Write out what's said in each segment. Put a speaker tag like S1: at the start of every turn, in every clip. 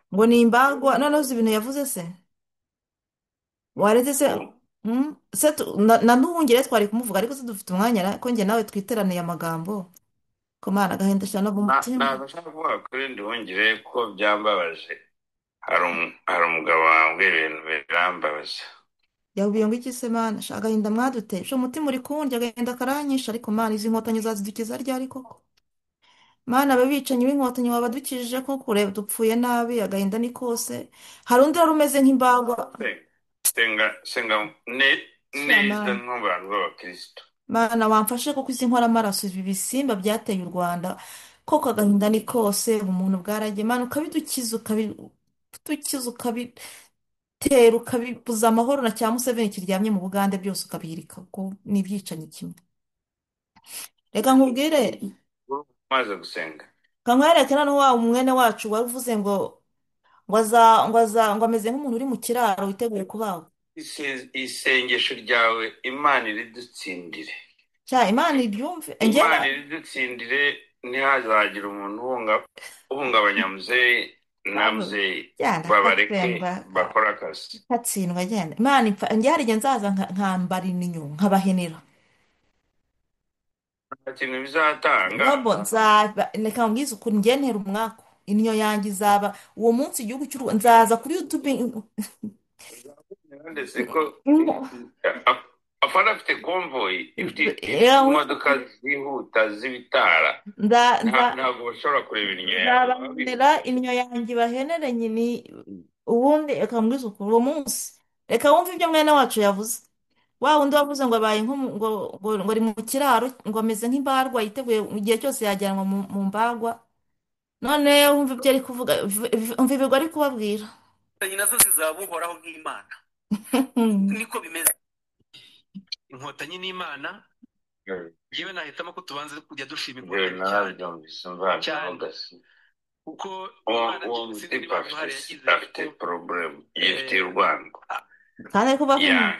S1: ngo ni imbagwa noneho uzi ibintu yavuze se waretse se se na nduhungire twari kumuvuga ariko se dufite umwanya ko njye nawe twiteraniye amagambo ko mana agahinda cyane mu mutima
S2: ntabwo nshaka kuvuga kuri Nduhungire ko byambabaje. Hari umugabo wambwira ibintu birambabaza.
S1: yahubiye ngo iki se mana agahinda mwaduteye sho umutima uri kundya agahinda karanyisha ariko mana izi nkotanyi zazidukiza ryari koko mana ababicanyi b'inkotanyi wabadukijije ko kureba dupfuye nabi agahinda ni kose hari undi wari umeze nk'imbagwa
S2: senga neza
S1: shamana
S2: nk'abantu b'abakristo.
S1: mana wamfashe kuko izi nkoramaraso ibi bisimba byateye u Rwanda koko agahinda ni kose umuntu bwaragiye mana ukabidukiza ukabidukiza ukabitera ukabibuza amahoro na cya Museveni kiryamye mu Bugande byose ukabihirika kuko ni ibyicanyi kimwe reka nkubwire
S2: Umaze gusenga
S1: kankwereke noneho wa mwene wacu wari uvuze ngo ameze nk'umuntu uri mu kiraro witeguye kubagwa
S2: isengesho ryawe Imana iridutsindire.
S1: cya Imana ibyumve
S2: Imana iridutsindire, ntihazagire umuntu uhungabanya muzeyi na muzeyi,
S1: genda
S2: babareke
S1: katsembwa
S2: bakora akazi.
S1: katsindwa genda Imana njye hari igihe nzaza nkambara inyo nkabahenera
S2: Nta kintu bizatanga.
S1: robo nzaba reka mbwize ukuri njye ntera umwaku inyo yanjye izaba uwo munsi igihugu cy'u Rwanda nzaza kuri YouTube
S2: Ndetse ko afana afite konvoyi ifite imodoka zihuta z'ibitara, ntabwo bashobora kureba inyo yawe.
S1: nzabahenera inyo yanjye bahenere nyine ubundi reka mbwize ukuri uwo munsi reka wumve ibyo mwene wacu yavuze wa wundi wavuze ngo abaye ngo ari mu kiraro ngo ameze nk'imbarwa yiteguye igihe cyose yajyanwa mu mbagwa none wumva ibyo ari kuvuga umva ibigwi ari kubabwira
S3: nazo zizaba uhoraho nk'Imana niko bimeze inkotanyi n'Imana. yewe nahitamo ko tubanze kujya dushima inkotanyi cyane kuko
S2: uwo mutipe afite porobulemu yifitiye urwango
S1: kandi ariko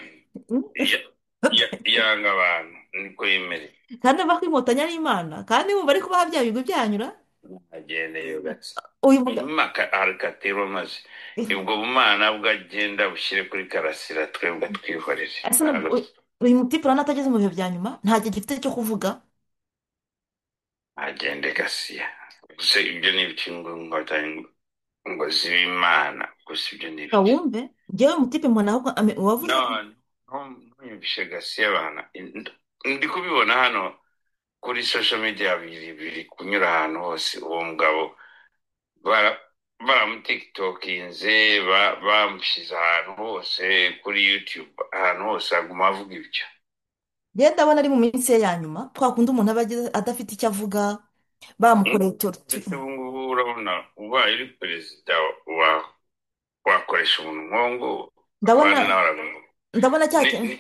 S2: yanga abantu niko yemereye
S1: kandi avuga ko inkotanyi ari Imana kandi wumva ari kubaha bya bigwi byanyura
S2: agendeye yubatse
S1: uyu mugabo
S2: arikatira maze ubwo bumana bwo agenda bushyire kuri karasira twebwe twihorere.
S1: uyu mutipe urabona atageze mu bihe bya nyuma nta gihe gifite cyo kuvuga
S2: agende gasiya gusa ibyo ni ibikingo inkotanyi ngo zibe Imana gusa ibyo ni ibiki
S1: wumve njyewe mutipe mbona ahubwo wavuze
S2: ntuyumvishe gasiya abana ndi kubibona hano kuri social media biri kunyura ahantu hose uwo mugabo baramutikitokinze bamushyize ahantu hose kuri YouTube ahantu hose aguma avuga ibyo.
S1: rero ndabona ari mu minsi ye ya nyuma twakunda umuntu aba adafite icyo avuga bamukoreye
S2: ndetse ubu ngubu urabona ubaye uri perezida wakoresha umuntu nk'uwo
S1: ndabona cya kintu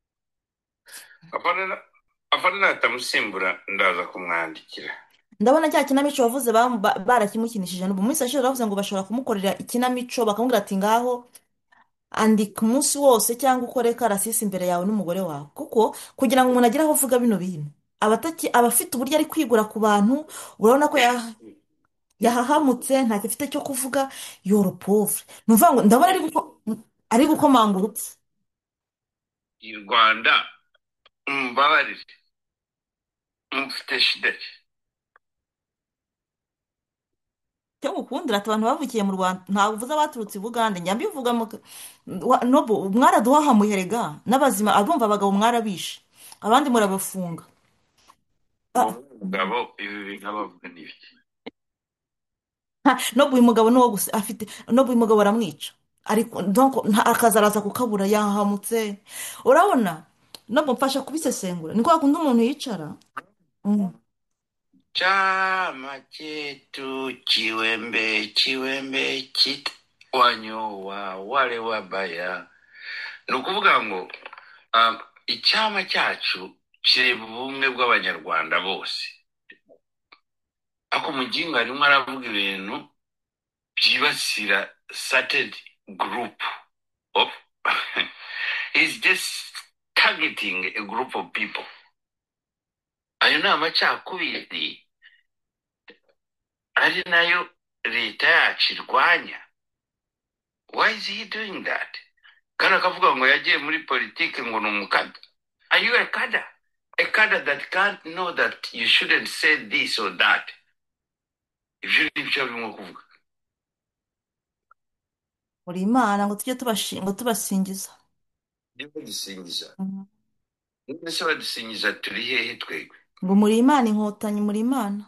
S2: afana natamusimbura ndaza kumwandikira.
S1: ndabona cya kinamico wavuze barakimukinishije n'ubu munsi ashize bavuze ngo bashobora kumukorera ikinamico bakamubwira ati ngaho andika umunsi wose cyangwa ukore karasisi imbere yawe n'umugore wawe kuko kugira ngo umuntu agire aho avuga bino bintu aba afite uburyo ari kwigura ku bantu urabona ko yahahamutse ntacyo afite cyo kuvuga yoropofure ni ukuvuga ngo ndabona ari gukomanga urupfu
S2: i Rwanda mbabarire mufite shida
S1: cyo gukundira ati abantu bavukiye mu Rwanda ntabwo uvuze abaturutse i Bugande njya mbivuga nobo mwaraduhahamuye rega n'abazima abumva abagabo mwarabishe abandi murabafunga
S2: umugabo ibi bintu abavuga n'ibiki
S1: nobu uyu mugabo niwo gusa afite nobu uyu mugabo baramwica ariko akaza araza kukabura yahamutse urabona nobu mfasha kubisesengura ni kwa kundi umuntu yicara
S2: chama chetu chiwembe wanyowa wale wabaya ni ukuvuga ngo icyama cyacu kireba ubumwe bw'abanyarwanda bose ako mugingo arimo aravuga ibintu byibasira certain group of he's just targeting a group of people. ayo ni amacakubiri ari nayo leta yacu irwanya why is he doing that? Kandi akavuga ngo yagiye muri politiki ngo ni umukada. Are you a kada? A kada that can't know that you shouldn't say this or that. Ibyo ni byo birimo kuvuga.
S1: muri imana ngo tujye ngo tubasingiza.
S2: Niba dusingiza. Nese badusingiza turi hehe twebwe?
S1: ngo muri imana inkotanyi, muri imana.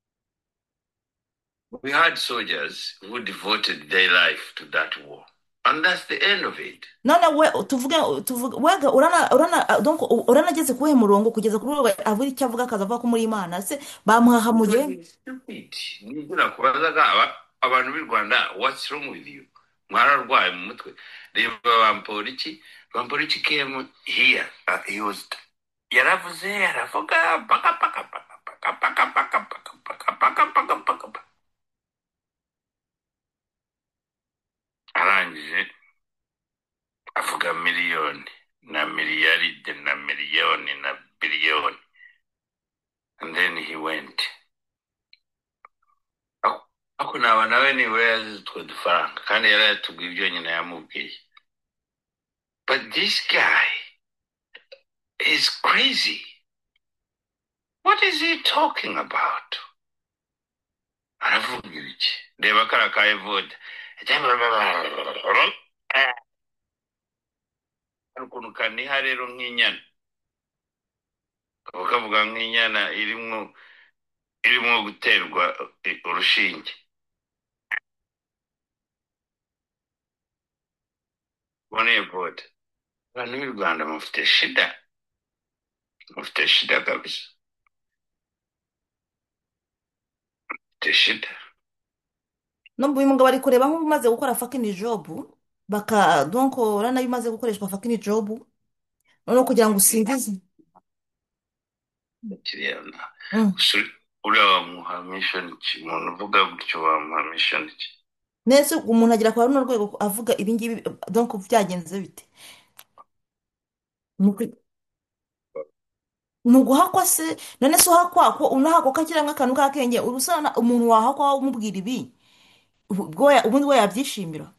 S2: We had soldiers who devoted their life to that war. And that's the end of it.
S1: none we tuvuge wega donc uranageze kuwe murongo kugeza kuri we avuga icyo avuga akaza avuga ko muri imana se bamuhahamuye.
S2: Nibura kubazaga abantu b'i Rwanda, what's wrong with you? Mwararwaye mu mutwe. Reba Bamporiki came here. He was yaravuze yaravuga paka paka paka paka paka paka paka paka paka paka. Arangije avuga miliyoni na miliyaride na miliyoni na biliyoni. And then he went. Ako nawe nawe niwe yazize utwo dufaranga kandi yari yatubwiye ibyo nyina yamubwiye. But this guy is crazy. What is he talking about? Aravuga ibiki? Reba kara ka Evode. Ukuntu kaniha rero nk'inyana. Kavuga nk'inyana irimo guterwa urushinge. Bone Evode. Abantu b'i Rwanda mufite shida. Mufite shida kabisa. Mufite shida.
S1: no uyu mugabo ari kureba nk'umaze gukora fucking job donc urana bimaze gukoreshwa fucking job no kugira ngo usingize.
S2: Kiriyana. Uriya wamuha mission ki? Umuntu uvuga gutyo wamuha mission ki?
S1: nese umuntu agira kwa runo rwego avuga ibi ngibi donc byagenze bite? nuguhakwa se none se uhakwa ko unahakwa kakira nk'akantu k'akenge urusana umuntu wahakwa umubwira ibi ubundi we yabyishimira.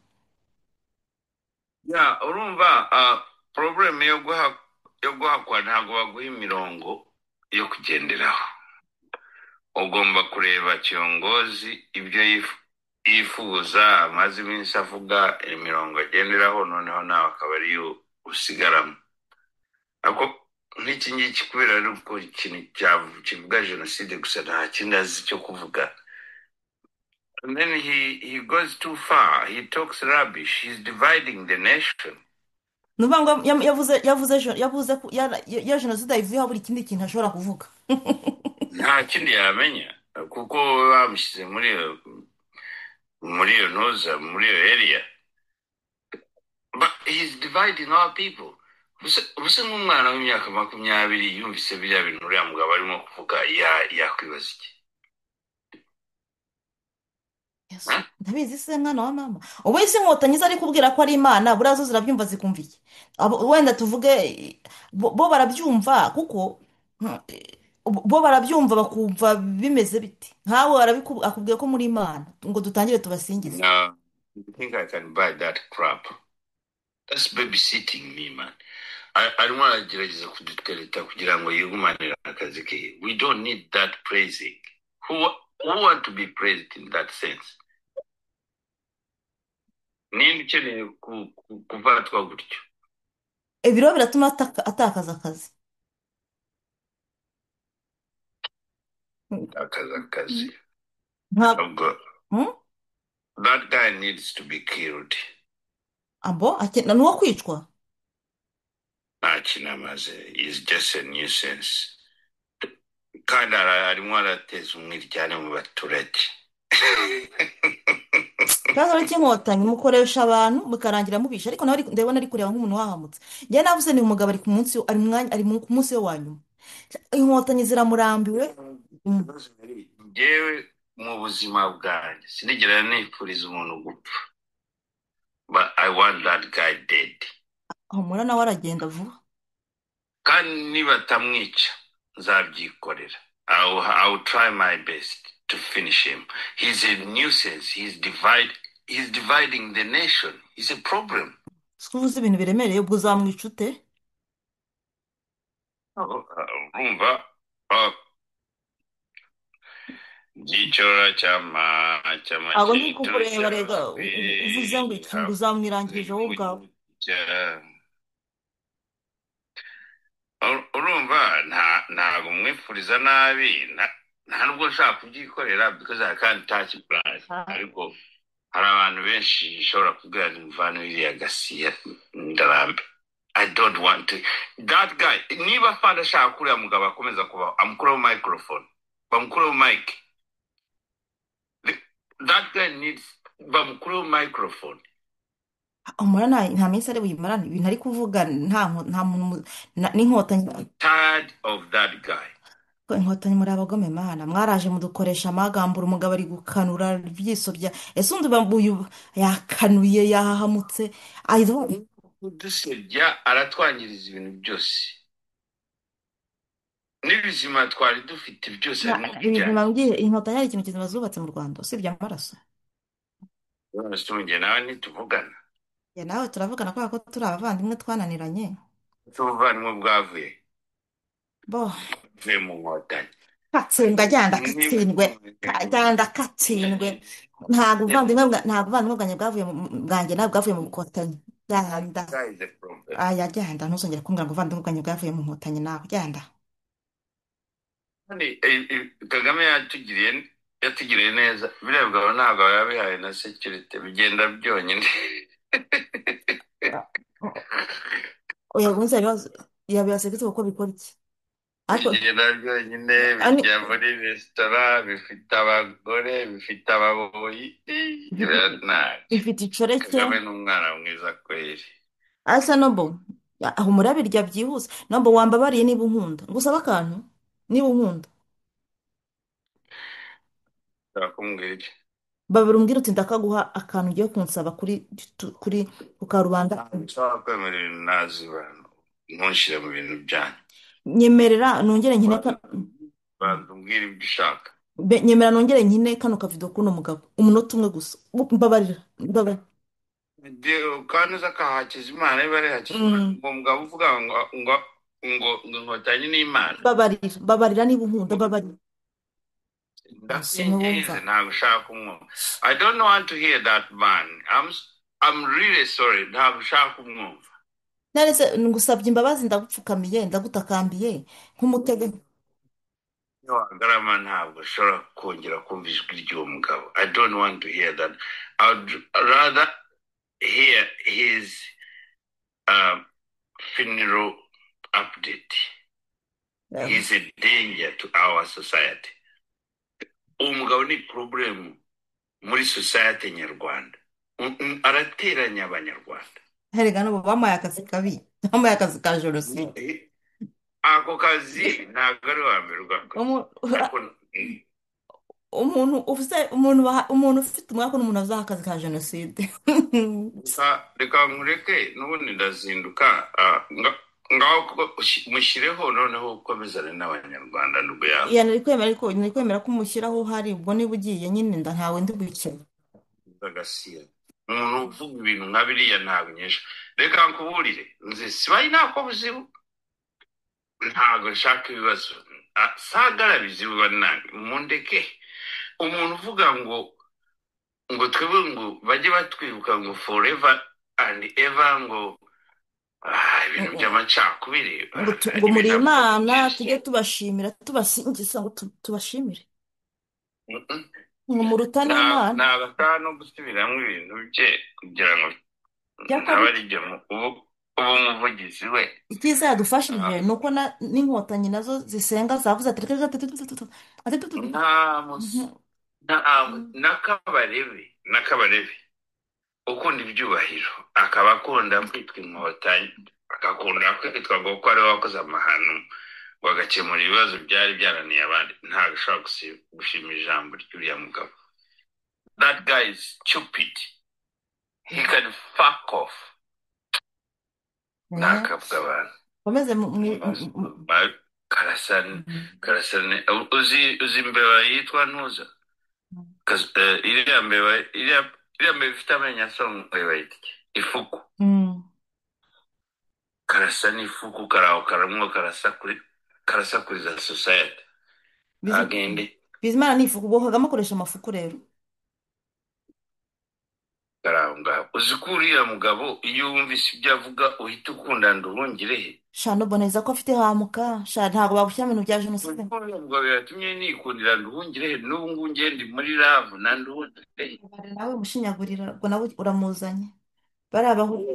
S2: Ya urumva problem yo guhakwa ntabwo baguha imirongo yo kugenderaho. Ugomba kureba kiongozi ibyo yifuza amaze iminsi avuga imirongo agenderaho noneho nawe akaba ariyo usigaramo. Ako nk'iki ngiki kubera ari uko ikintu kivuga jenoside gusa nta kindi azi cyo kuvuga. And then he goes too far. He talks rubbish. He's dividing the nation.
S1: nuvuga ngo yavuze ko ya jenoside ivuyeho buri kindi kintu ashobora kuvuga.
S2: Nta kindi yamenya kuko bamushyize muri iyo ntuza muri iyo area. But he's dividing our people. Ubuse nk'umwana w'imyaka 20 yumvise biriya bintu uriya mugabo arimo kuvuga yakwibaza iki?
S1: ndabizi se mwana wa mama ubu isi inkotanyi zari kubwira ko ari imana buriya zo zirabyumva zikumva iki? wenda tuvuge bo barabyumva kuko bo barabyumva bakumva bimeze biti nkawe akubwiye ko muri imana ngo dutangire tubasingize.
S2: No, you think I can buy that crap? That's babysitting me, man. arimo aragerageza kudutereta kugira ngo yigumanire akazi ke. We don't need that praising. Who want to be praised in that sense? Ninde ukeneye kuvatwa gutyo?
S1: ibiro biratuma atakaza akazi.
S2: akazi
S1: ntabwo
S2: that guy needs to be killed.
S1: abo ni uwo kwicwa.
S2: Nta kintu amaze. Is just a nuisance. Kandi arimo arateza umwiryane mu baturage.
S1: ikibazo cy'inkotanyi mukoresha abantu mukarangira mubisha ariko nawe ndabona ari kureba nk'umuntu wahamutse. njye navuze ni umugabo ari ku munsi we wa nyuma. inkotanyi ziramurambiwe.
S2: Njyewe mu buzima bwanjye sinigera nifuriza umuntu gupfa. But I want that guy dead.
S1: humura nawe aragenda vuba.
S2: Kandi niba tamwica nzabyikorera. I will try my best to finish him. He's a nuisance. He's divided. he's dividing the nation. He's a problem.
S1: siko uvuze ibintu biremereye ubwo uzamwica ute?
S2: Urumva igicora
S1: ntabwo ndi
S2: cy'amakitu
S1: kukureba rega
S2: cyawe
S1: uvuze ngo iki ngo uzamwirangirije wowe ubwawe.
S2: urumva ntabwo mwifuriza nabi nta nubwo nshaka kubyikorera because I can't touch blood ariko hari abantu benshi bishobora kubwira ngo mvano iriya gasiya ndarambe. I don't want to that guy niba fanda ashaka kuriya mugabo akomeza kuba amukuraho microphone bamukuraho mic. That guy needs bamukuraho microphone.
S1: umurana nta minsi ari buyimarane ibintu ari kuvuga nta muntu n'inkotanyi.
S2: Tired of that guy.
S1: Inkotanyi muri abagome mana mwaraje mudukoresha amagambura umugabo ari gukanura byisobya ese undi bambuye yakanuye yahahamutse
S2: dusebya aratwangiriza ibintu byose n'ibizima twari dufite byose
S1: inkotanyi ari ikintu kizima zubatse mu Rwanda usibye amaraso.
S2: njye nawe ntituvugana
S1: nawe turavugana kubera ko turi abavandimwe twananiranye.
S2: ubuvandimwe bwavuye
S1: bo
S2: buvuye mu nkotanyi.
S1: katsindwa agenda akatsindwe agenda akatsindwe ntabwo ubuvandimwe bwanjye bwanjye nawe bwavuye mu nkotanyi. genda aya genda ntuzongere kumbwira ngo ubuvandimwe bwanjye bwavuye mu nkotanyi nawe genda.
S2: Kagame yatugiriye neza biriya bwabo ntabwo yabihaye na security bigenda byonyine.
S1: oya gusa yabibaseketse kuko bikora iki
S2: bigenda byonyine bijya muri resitora bifite abagore bifite ababoyi
S1: bifite icoreke.
S2: Kagame ni umwana mwiza kweri.
S1: asa nobo aho umurabirya byihuse nobo wambabariye niba unkunda ngusaba akantu niba unkunda
S2: ndakumbwira iki
S1: babiri umbwira uti ndakaguha akantu ugiye kunsaba ku karubanda.
S2: nshobora kwemera ibintu nazi abantu ntushyire mu bintu byanyu.
S1: nyemerera nongere nkine
S2: banza umbwire ibyo ushaka.
S1: nyemera nongere nkine kano kavido k'uno mugabo umunota umwe gusa mbabarira
S2: kandi uza akahakiza imana niba ari hakizimana ngo mugabo uvuga ngo inkotanyi ni imana.
S1: babarira niba unkunda babarira.
S2: ndakwinginze ntabwo ushaka kumwumva. I don't want to hear that man. I'm really sorry ntabwo ushaka kumwumva.
S1: narese ngusabye imbabazi ndagupfukamiye ndagutakambiye nk'umutego.
S2: wagarama ntabwo ushobora kongera kumva ijwi ry'uwo mugabo. I don't want to hear that. I would rather hear his funeral update. He's a danger to our society. umugabo ni problem muri society nyarwanda arateranya abanyarwanda.
S1: herega nabo bamuhaye akazi kabi bamuhaye akazi ka jenoside.
S2: ako kazi ntabwo ari wa mbere ugakora.
S1: umuntu ufite umwaka n'umuntu azaha akazi ka jenoside.
S2: reka nkureke n'ubundi ndazinduka ngaho mushyireho noneho ukomezane n'abanyarwanda nubwo yawe.
S1: nari kwemera ko umushyiraho uhari ubwo niba ugiye nyine ntawe ndi bukene.
S2: agasiya umuntu uvuga ibintu nka biriya ntabwo nyesha. reka nkuburire nzi sibaye ntako buzibu ntabwo nshaka ibibazo sagara bizibu banange mundeke. umuntu uvuga ngo twebwe ngo bajye batwibuka ngo forever and ever ngo ibintu by'amacakubiri
S1: ngo muri imana tujye tubashimira tubasingiza ngo tubashimire ngo murutane imana.
S2: ntabwo ataha no gusubiramo ibintu bye kugira ngo ntaba ari byo uba umuvugizi we.
S1: icyiza yadufashije ni uko n'inkotanyi nazo zisenga zavuze ati
S2: n'akabarebe ukunda ibyubahiro akaba akunda kwitwa inkotanyi agakunda kwitwa ngo ko ariwe wakoze amahano ngo agakemura ibibazo byari byananiye abandi ntabwo ashobora gushima ijambo ry'uriya mugabo. That guy is stupid. He can fuck off. nakavuga abantu karasane uzi imbeba yitwa ntuza iriya mbeba iriya iriya mbere ifite amenyo asongoye bayita iki? Ifuku.
S1: Mm.
S2: Karasa n'ifuku, karaho karamwo karasakuriza society. Agende
S1: Bizimana ni ifuku, ubwo Kagame akoresha amafuku rero.
S2: karaho ngaho. Uzi ko uriya mugabo iyo wumvise ibyo avuga uhita ukunda Nduhungirehe.
S1: Shano boneza ko afite hamuka, sha ntabwo bagushyira mu bintu bya jenoside.
S2: Uriya mugabo yatumye nikundira Nduhungirehe, n'ubu ngubu ngende muri ravu na Nduhungirehe.
S1: Nawe mushinyagurira ubwo nawe uramuzanye bariya bahuje.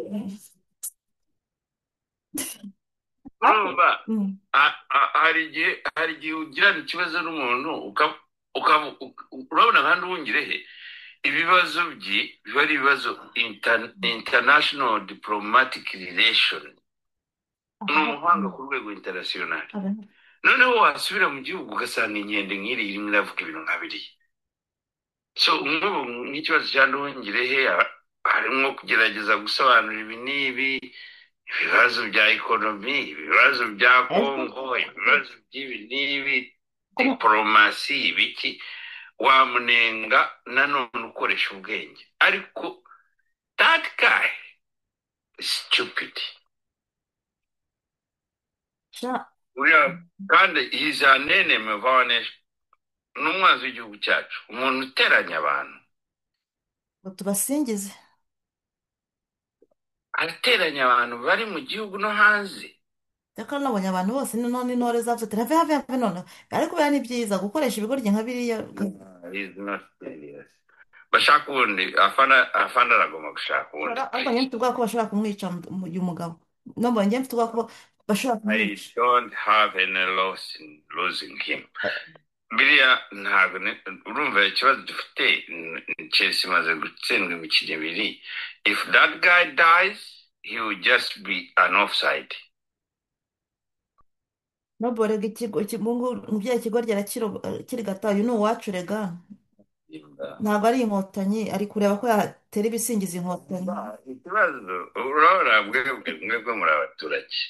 S2: Urumva
S1: Mm.
S2: hari igihe ugirana ikibazo n'umuntu urabona nka Nduhungirehe, ibibazo bye biba ari ibibazo international diplomatic relation. Ni umuhanga ku rwego international. Noneho wasubira mu gihugu ugasanga inkende nk'iri irimo iravuga ibintu nka biriya. So nk'ubu nk'ikibazo cya Nduhungirehe harimo kugerageza gusobanura ibi n'ibi, ibibazo bya ekonomi, ibibazo bya Kongo, ibibazo by'ibi n'ibi, diporomasi, ibiki, wamunenga nanone ukoresha ubwenge. Ariko that guy is stupid. Kandi he's an enemy of our nation. Ni umwanzi w'igihugu cyacu, umuntu uteranya abantu.
S1: ngo tubasingize.
S2: Arateranya abantu bari mu gihugu no hanze.
S1: Reka nabonye abantu bose none intore zavuze ati have none ariko biba ni byiza gukoresha ibigoryi nka biriya.
S2: He's not serious. Bashaka ubundi afana aragomba gushaka ubundi.
S1: Ariko njye mfite ubwoba ko bashobora kumwica uyu mugabo. Nabonye njye mfite ubwoba ko bashobora kumwica.
S2: I don't have any loss in losing him. Biriya ntabwo urumva ikibazo dufite. Chelsea imaze gutsindwa imikino ibiri. If that guy dies, he will just be an offside.
S1: Noborega ikigo umubyeyi ikigo kiri gata uyu ni uwacu rega ntabwo ari inkotanyi ari kureba ko yatera ibisingiza inkotanyi.
S2: Ikibazo urabona mwebwe muri abaturage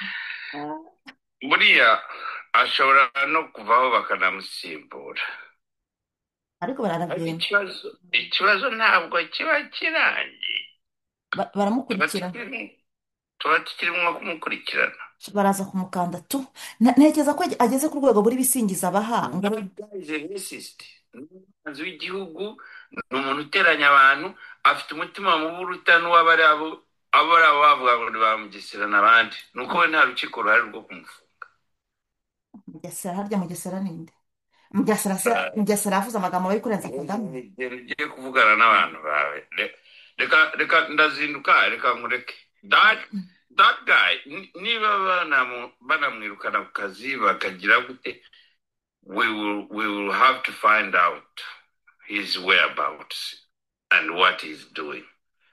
S2: buriya ashobora no kuvaho bakanamusimbura,
S1: ariko bararagenda.
S2: ikibazo ntabwo kiba kirangiye,
S1: baramukurikirana,
S2: tuba tukirimo kumukurikirana.
S1: baraza kumukanda tu. Ntekereza ko ageze ku rwego buri bisingiza abahanga.
S2: Umuhanzi w'igihugu ni umuntu uteranya abantu, afite umutima mubi uruta n'uw'abari abo bavuga ngo ntibamugesera n'abandi. Ni uko we nta rukiko ruhari rwo kumufunga.
S1: Mugesera harya Mugesera ninde? Mugesera yavuze amagambo bari kurenza Kagame.
S2: Ugiye kuvugana n'abantu bawe, reka ndazinduka, reka nkureke. That guy, niba banamwirukana ku kazi bakagira gute, we will have to find out his whereabouts and what he's doing.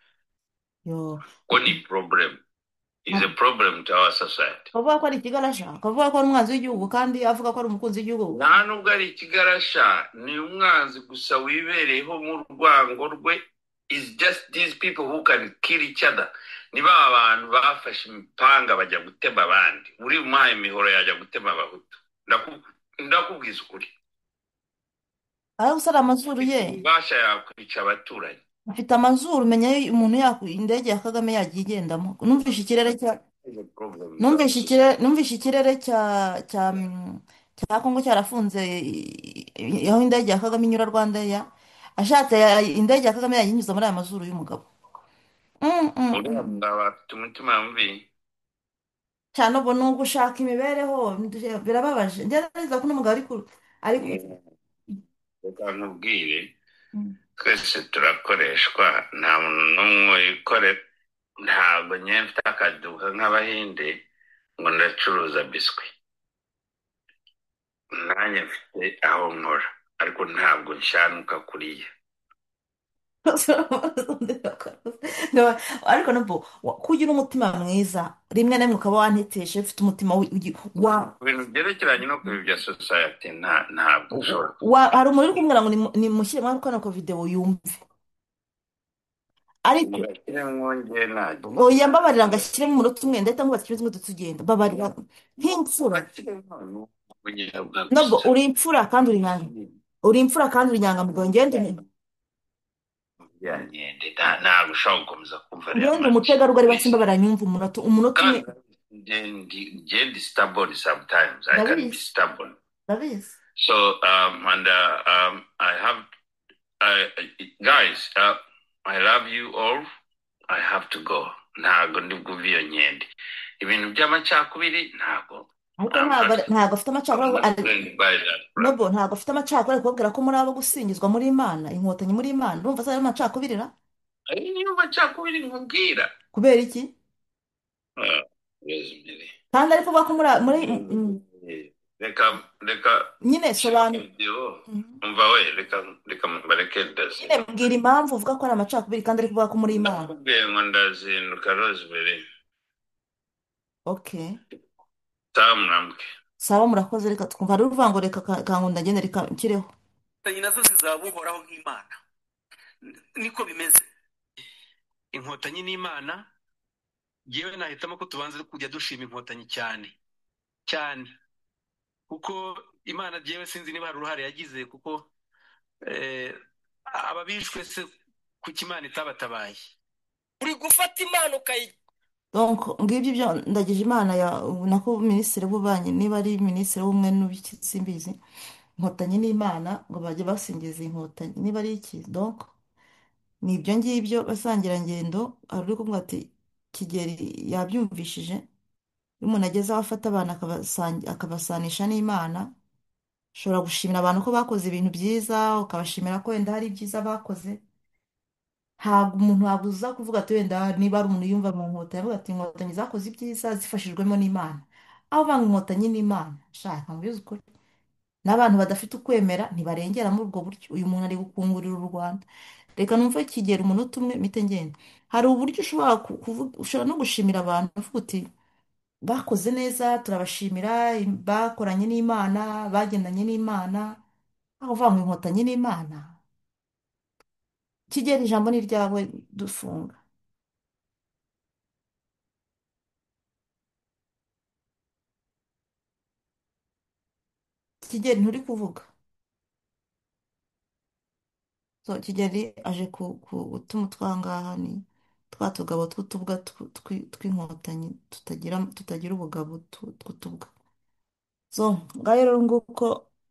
S2: Only problem is a problem to our society.
S1: Kavuga ko ari ikigarasha, kavuga ko ari umwanzi w'igihugu kandi avuga ko ari umukunzi w'igihugu.
S2: Nta nubwo ari ikigarasha, ni umwanzi gusa wibereyeho mu rwango rwe. Is just these people who can kill each other. Niba abantu bafashe imipanga bajya gutema abandi, uri umuhaye imihoro yajya gutema abahutu. Ndakubwiza ukuri.
S1: Ari gusara amazuru ye.
S2: Basha yakwica abaturanyi.
S1: Afite amazuru, menya umuntu indege ya Kagame yagiye igendamo. Numvishe ikirere cya Kongo cyarafunze aho indege ya Kagame inyura Rwanda ya ashatse indege ya Kagame yayinyuza muri aya mazuru y'umugabo.
S2: Bafite umutima mubi
S1: cyane, ubu ni ugushaka imibereho birababaje. Ngerageza ko n'umugabo ariko
S2: reka nkubwire, twese turakoreshwa, nta muntu n'umwe wikorera. Ntabwo nyine mfite akaduka nk'abahinde ngo ndacuruza biswi. Nanjye mfite aho nkora, ariko ntabwo nshanuka kuriya.
S1: ariko nabwo kugira umutima mwiza rimwe na rimwe ukaba wantetesha ufite umutima
S2: ibintu byerekeranye no kuyobya society ntabwo ushobora.
S1: hari umuntu uri kumbwira ngo nimushyire muri kano videwo yumve, ariko oya mbabarira ngo ashyiremo umunota umwe ndahita nkubatse ikibazo ngo tugenda mbabarira nk'imfura. nabwo uri imfura kandi uri inyangamugayo ngende
S2: ya nkende ntabwo ushobora gukomeza kumva ariya
S1: ngende
S2: make
S1: umutegarugori
S2: please.
S1: basimba baranyumva umunota umwe.
S2: kandi ngende stubborn sometimes, I can be
S1: ndabizi
S2: stubborn.
S1: ndabizi.
S2: So and I have guys, I love you all. I have to go. Ntago ndi bwuve iyo nkende. Ibintu by'amacakubiri ntago.
S1: ariko
S2: I'm not,
S1: ntabwo afite
S2: I'm
S1: amacakubiri
S2: not going by that.
S1: nobo ntabwo afite amacakubiri ari kubabwira ko muri abo gusingizwa muri imana inkotanyi muri imana urumva azaba amacakubiri ra
S2: Ayo niyo macakubiri nkubwira.
S1: kubera iki
S2: Rosemary.
S1: kandi ari kuvuga ko muri
S2: Reka
S1: nyine sobanura.
S2: video. Umva we, reka mbareke ndazi.
S1: nyine mbwira impamvu uvuga ko ari amacakubiri kandi ari kuvuga ko muri imana.
S2: Nakubwiye ngo ndazinduka Rosemary.
S1: okay
S2: Sawa murambwe.
S1: sawa murakoze reka twumva ari uruvango reka kankunda ngende reka nshyireho.
S3: inkotanyi nazo zizaba uhoraho nk'imana, niko bimeze. Inkotanyi n'imana, yewe nahitamo ko tubanza kujya dushima inkotanyi cyane cyane, kuko imana yewe sinzi niba hari uruhare yagize, kuko ababishwe se kuki imana itabatabaye. Uri gufata imana ukayi
S1: donc ngibyo ibyo ndagije imana ya nako minisitiri w'ububanyi niba ari minisitiri w'ubumwe n'ubiki simbizi inkotanyi n'imana ngo bajye basingiza inkotanyi niba ari iki donc ni ibyo ngibyo basangirangendo hari uri kuvuga ati Kigeli yabyumvishije iyo umuntu ageze aho afata abantu akabasanisha n'imana ushobora gushimira abantu ko bakoze ibintu byiza ukabashimira ko wenda hari ibyiza bakoze. ntabwo umuntu wabuza kuvuga ati wenda niba ari umuntu yumva mu nkotanyi avuga ati inkotanyi zakoze ibyiza zifashijwemo n'imana aho banga inkotanyi n'imana shaka mubizi ukuri n'abantu badafite ukwemera ntibarengera muri ubwo buryo uyu muntu ari gukungurira u Rwanda. reka numve kigera umunota umwe mpite ngenda hari uburyo ushobora kuvuga ushobora no gushimira abantu uvuga uti bakoze neza turabashimira bakoranye n'imana bagendanye n'imana aho uvanga inkotanyi n'imana. kigera ijambo ni iryawe dufunga. kigeli nturi kuvuga so kigeli aje gutuma utwangaha ni twa tugabo tw'utubwa tw'inkotanyi tutagira ubugabo tw'utubwa so ngaho rero nguko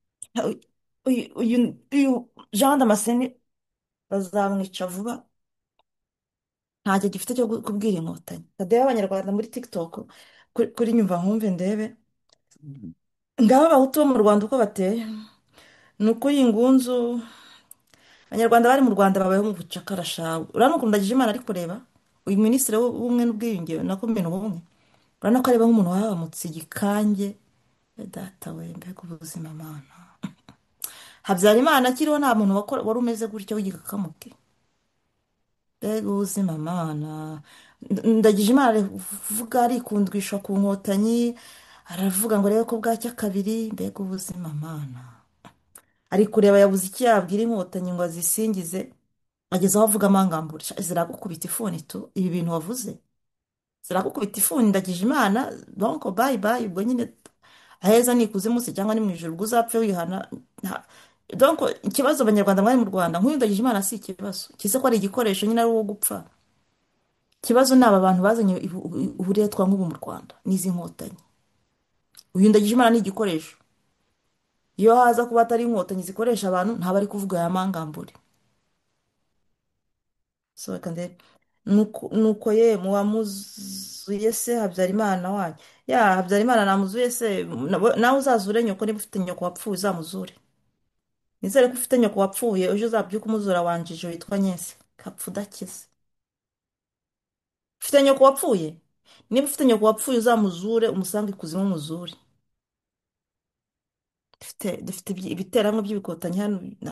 S1: uyu Jean Damascene bazamwica vuba ntacyo gifite cyo kubwira inkotanyi kadebe abanyarwanda muri TikTok kuri nyumva nkumve ndebe ngabo abahutu bo mu Rwanda uko bateye ni ukuri ingunzu abanyarwanda bari mu Rwanda babayeho mu bucakara shawe urabona ukuntu ndagije imana ari kureba uyu minisitiri w'ubumwe n'ubwiyunge nako mbene ubumwe urabona ko areba nk'umuntu wahamutse igikange data we mbega ubuzima mana Habyarimana akiriho nta muntu wari umeze gutya w'igikakamuke mbega ubuzima mana ndagije imana aravuga arikundwisha ku nkotanyi aravuga ngo rebe ko bwacya kabiri mbega ubuzima mana ari kureba yabuze icyo yabwira inkotanyi ngo azisingize ageze aho avuga amangambure ziragukubita ifuni tu ibi bintu wavuze ziragukubita ifuni ndagije imana donc bye bye ubwo nyine aheza ni ikuzimu se cyangwa ni mu ijoro ubwo uzapfe wihana donc ikibazo abanyarwanda mwari mu Rwanda nk'uyu ndagije imana si ikibazo kize ko ari igikoresho nyine ari uwo gupfa ikibazo ni aba bantu bazanye uburetwa nk'ubu mu Rwanda n'izi nkotanyi uyu ndagije imana ni igikoresho iyo haza kuba atari inkotanyi zikoresha abantu ntaba ari kuvuga aya mangambure so kandi nuko ye muwamuzuye se Habyarimana wanyu ya Habyarimana namuzuye se nawe uzazure nyoko niba ufite nyoko wapfuye uzamuzure nizere ko ufite nyoko wapfuye uje uzabyuka umuzura wanjije witwa Nyese kapfu udakize ufite nyoko wapfuye niba ufite nyoko wapfuye uzamuzure umusange ikuzimu umuzure dufite ibiterango by'ibikotanyi hano